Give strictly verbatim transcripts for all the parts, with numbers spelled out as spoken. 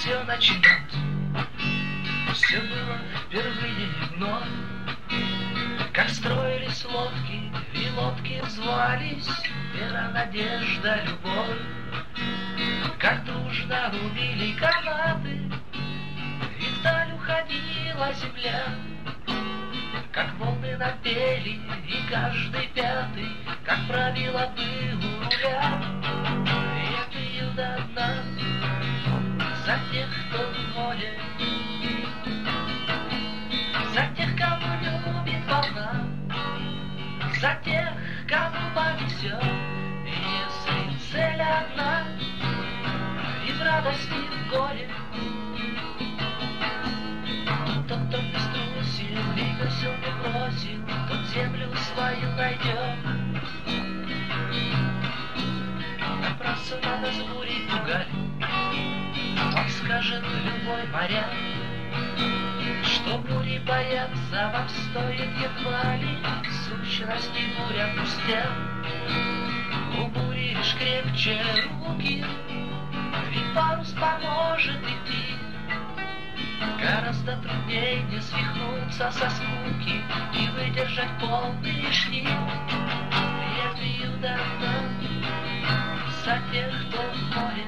все начнет. Все было впервые вновь, как строились лодки, и лодки звались вера, надежда, любовь. Как дружно рубили канаты, и вдаль уходила земля. Как волны напели, и каждый пятый, как правило, был у руля. И я пью до дна за тех, кто в море, за тех, кого любит волна, за тех, кому повезет. И если цель одна, и в радости, и в горе, тот, кто не струсил и весел не бросил, тот землю свою найдет. Напрасно надо с бурей пугать, он скажет любой моряк, что бури бояться вам стоит едва ли, в сущности буря пустяк. У бури лишь крепче руки, и парус поможет идти. Гораздо труднее не свихнуться со скуки и выдержать полный штиль. Я пью до дна за тех, кто в море,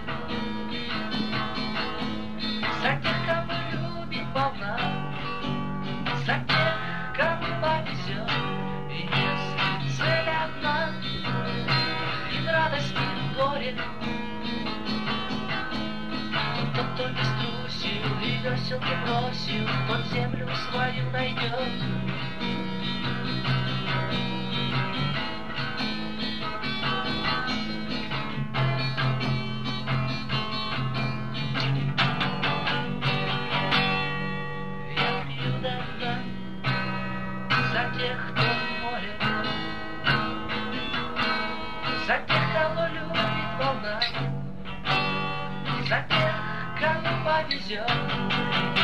за тех, кого любит волна, за тех, кому повезет. И если цель одна, и в радости, и в горе, то тот, кто не струсил и весел не бросил, тот землю свою найдет. Я пью до дна за тех, кто в море, за тех, кого любит волна, за тех, кому повезет.